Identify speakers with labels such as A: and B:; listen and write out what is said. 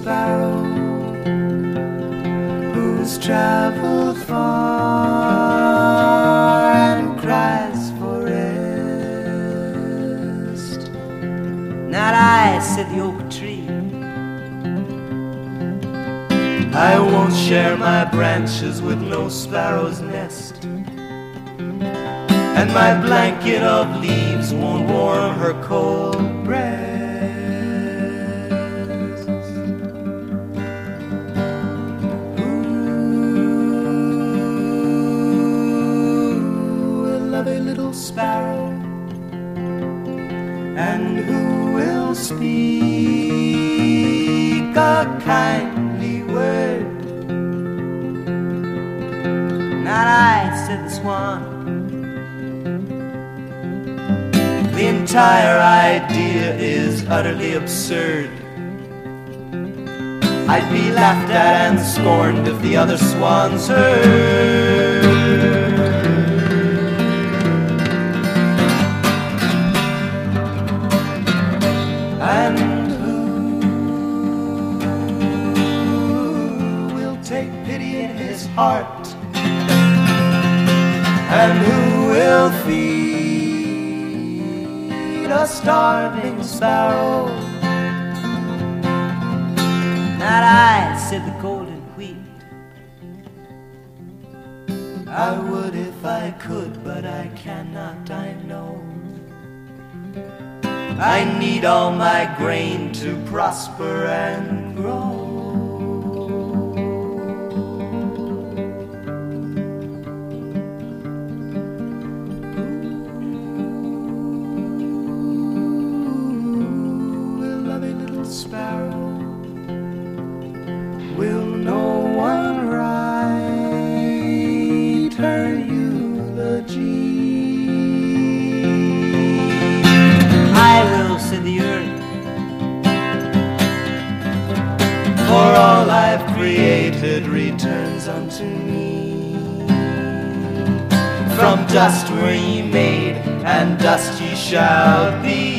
A: sparrow who's traveled far and cries for rest. Not I, said the oak tree, I won't share my branches with no sparrow's nest, and my blanket of leaves won't warm her cold breast. Who will love a little sparrow, and who will speak a kindly word? Not I, said the swan. The entire idea is utterly absurd. I'd be laughed at and scorned if the other swans heard. And who will take pity in his heart, and who will feed a starving sparrow? Not I, said the golden wheat. I would if I could, but I cannot, I know. I need all my grain to prosper and grow. Sparrow, will no one write her eulogy? I will, said the earth, for all I've created returns unto me. From dust were ye made, and dust ye shall be.